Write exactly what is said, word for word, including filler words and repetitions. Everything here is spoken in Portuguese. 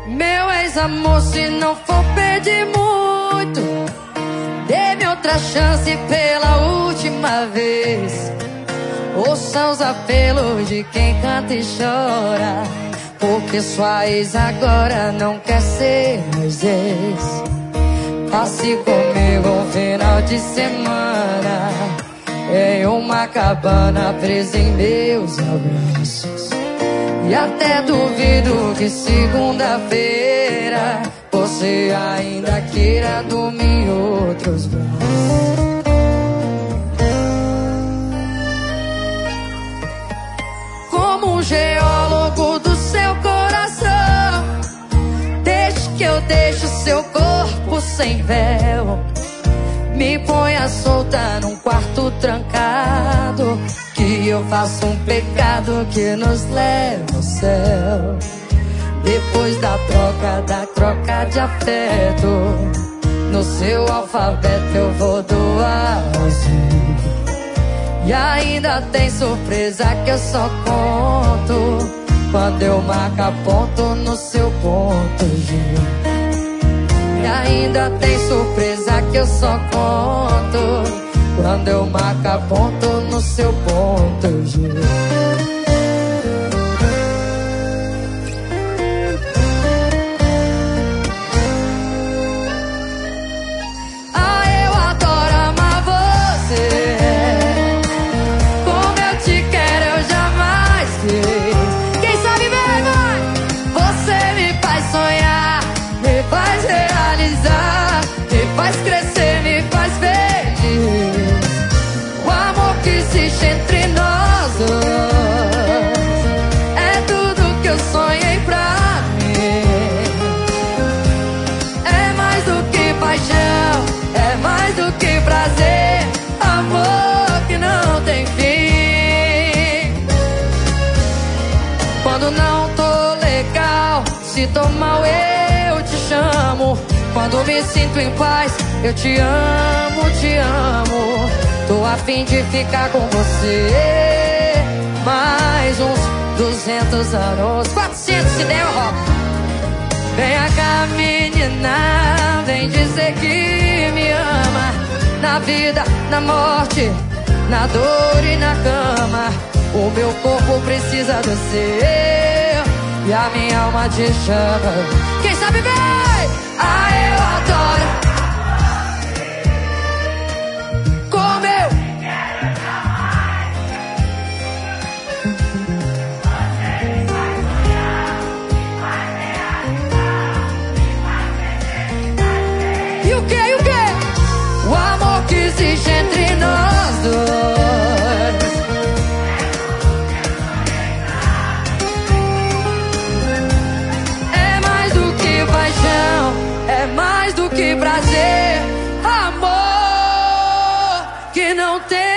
Meu ex-amor, se não for pedir muito, dê-me outra chance pela última vez. Ouça os apelos de quem canta e chora, porque sua ex agora não quer ser mais ex. Passe comigo um final de semana em uma cabana presa em meus abraços. E até duvido que segunda-feira você ainda queira dormir em outros braços. Como um geólogo do seu coração, deixe que eu deixe seu corpo sem véu. Me ponha solta num quarto trancado, que eu faço um pecado que nos leva ao céu. Depois da troca, da troca de afeto, no seu alfabeto eu vou doar azul. E ainda tem surpresa que eu só conto quando eu marco ponto no seu ponto G. E ainda tem surpresa que eu só conto quando eu marco ponto no seu ponto G. Ah, eu adoro amar você, como eu te quero eu jamais fiz. Quem sabe bem, vai? Você me faz sonhar, me faz realizar, me faz crescer, me faz feliz. O amor que existe entre nós dois é tudo que eu sonhei pra mim. É mais do que paixão, é mais do que prazer, amor que não tem fim. Quando não tô legal, se tô mal eu te chamo. Quando me sinto em paz, eu te amo, te amo. Tô a fim de ficar com você mais uns duzentos anos, quatrocentos se der, rock. Vem cá, menina, vem dizer que me ama. Na vida, na morte, na dor e na cama, o meu corpo precisa do seu e a minha alma te chama. Quem sabe bem? Ah, eu adoro como eu e o que, e o que? O amor que existe entre nós dois é mais do que paixão, é mais do que prazer, amor que não tem